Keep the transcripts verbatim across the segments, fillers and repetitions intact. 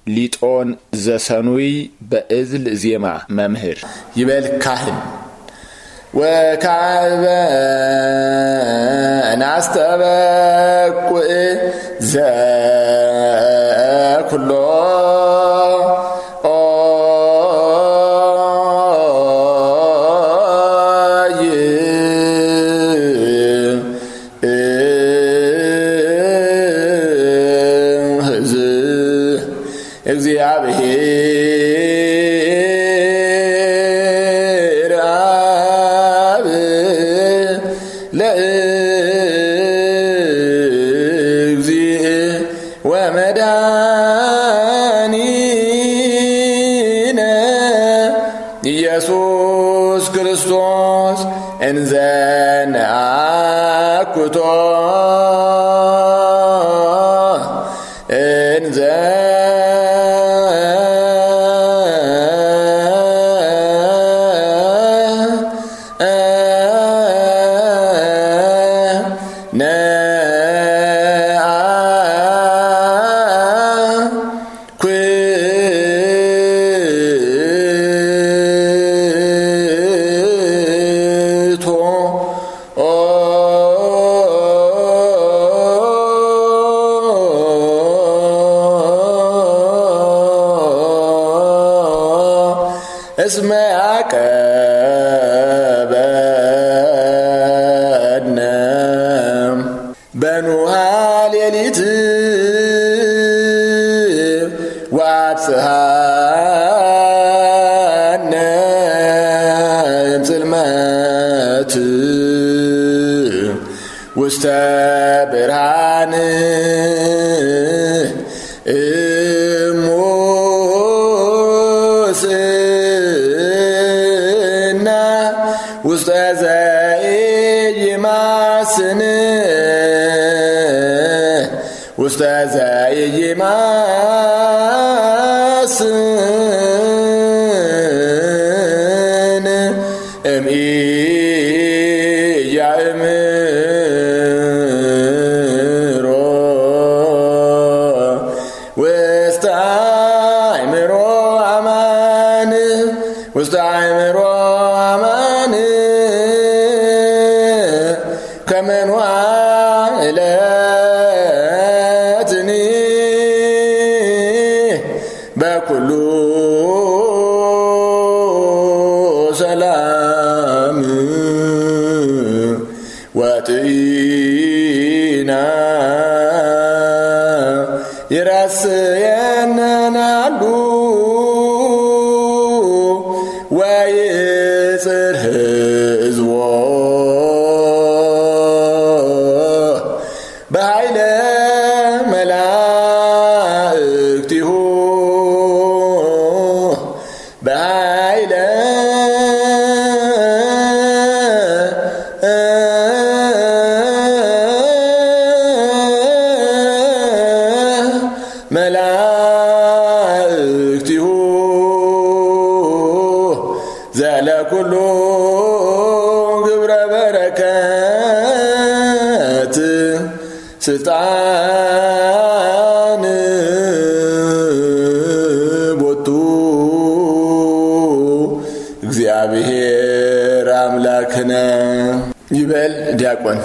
ሊጦን ዘሰኑይ በእዝል ዜማ መምህር ይበል ካህን ወካበ ናስተበቁ ዘ ኩሎ እግዚአብሔር አብ ለእግዚእ ወመድኃኒነ ኢየሱስ ክርስቶስ እንዘ ነአኩቶ እንዘ እስመ ያቀበነ በኑሃ ሌሊት ወአብጽሐነ እምጽልመት ውስተ ብርሃን ውስተ ዘኢይማስን ውስተ ዘኢይማስን እምኢያእምሮ ውስተ አእምሮ አማን ውስተ አእምሮ አማን ከመንዋ እለትኒ በኩሉ ሰላም ወጥኢና ይረስየናሉ ወይጽር ሕዝቦ በኃይለ መላእክቲሁ በኃይለ መላእክቲሁ ዘለኩሉ ግብረ በረከት ስልጣን ቦቱ እግዚአብሔር አምላክነ ይበል ዲያቆን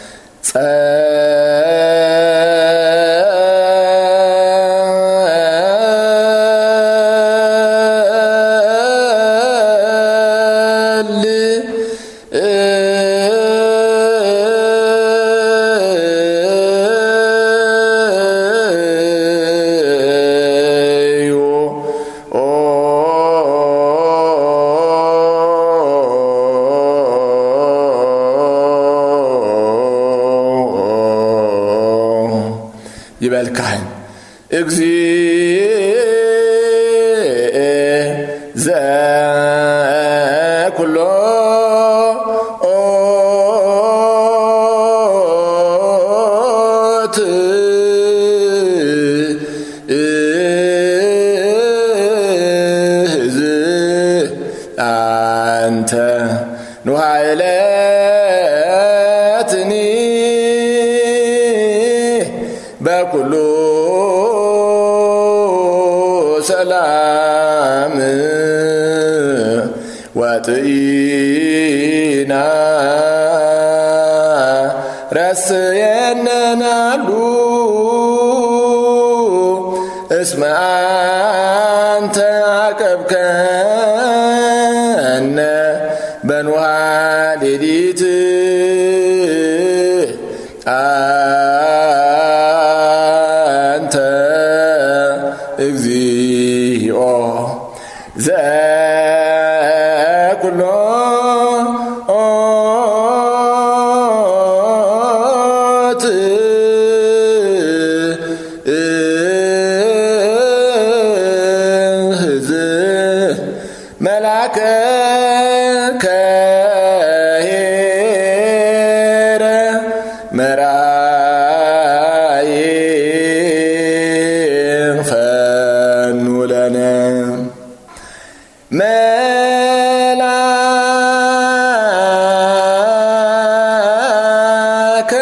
ይበል ካህን እግዚእ ዘኩሎ አንተ ኑሃ እለትኒ በኩሉ ሰላም ወጥኢና ረስየነናሉ እስመ አንተ አቀብከነ በኖሃ ሌሊት አንተ እግዚኦ ዘኩሎ መላከ ከሄረ መራዬ ፈኑ ለነ መላከ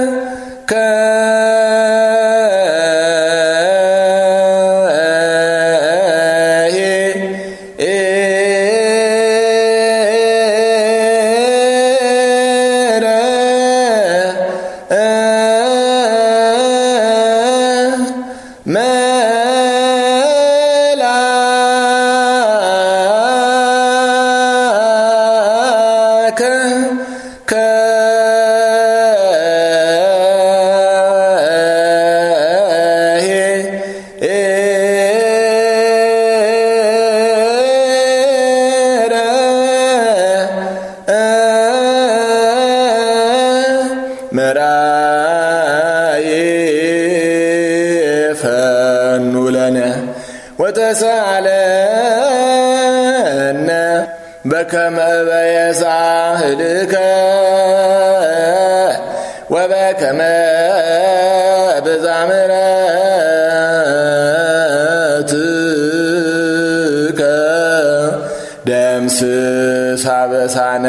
መራዬ ፈኑ ለነ ወተሳለነ በከመ በየሳህልከ ወበከመ ብዛምሕረትከ ደምስስ አበሳነ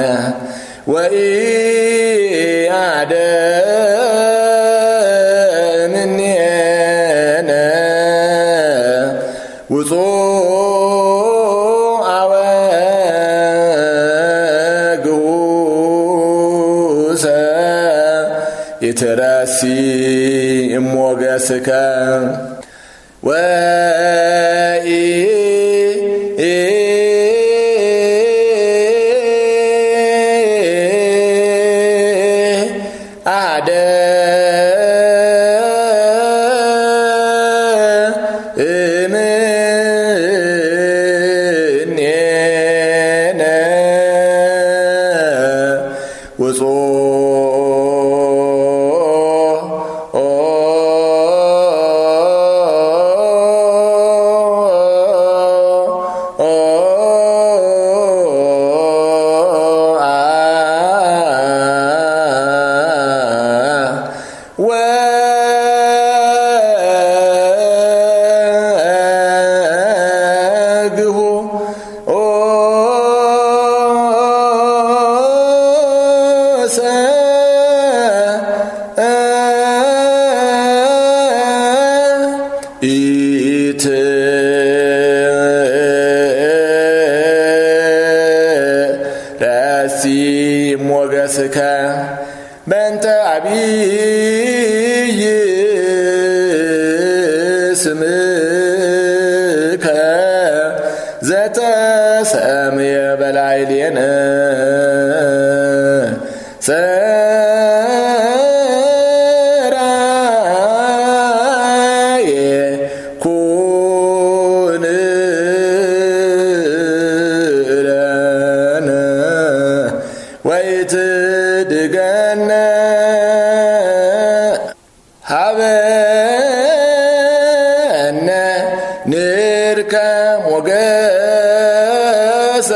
ወኢያደምኔነ ውጹአወ ግዑሰ ይትረሲ እሞገስከ ወኢ አደ እምኔነ ወግሁ ኦሰ ኢትረሲ ሞገስከ በእንተ አብይ ስምከ ዘተሰምየ በላዕሌነ ሰራየ ኩን ለነ ወይትድገነ ሀበነ ንርከ ሞገሰ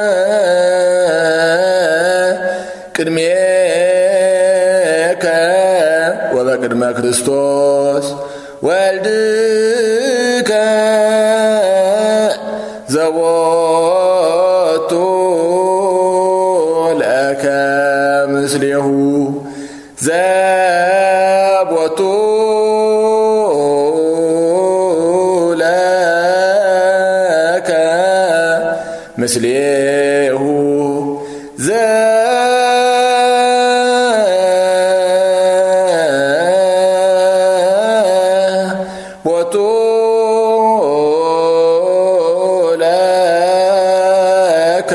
በቅድሜከ ወበቅድመ ክርስቶስ ወልድከ ዘቦቱ ለከ ምስሌሁ ዘቦቱ ለከ ምስሌሁ ዘ ቦቱ ለከ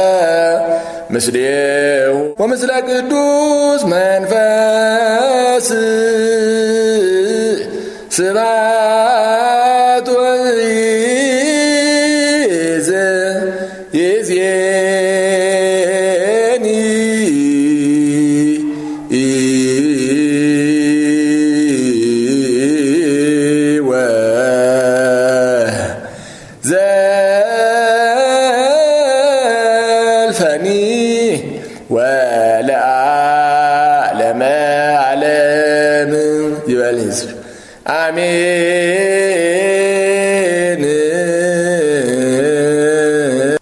ምስሌሁ ወምስለ ቅዱስ መንፈስ ስብሐት ወይዝ ይእዜኒ ወዘልፈኒ ወለዓለመ ዓለም ይበል ሕዝብ አሜን።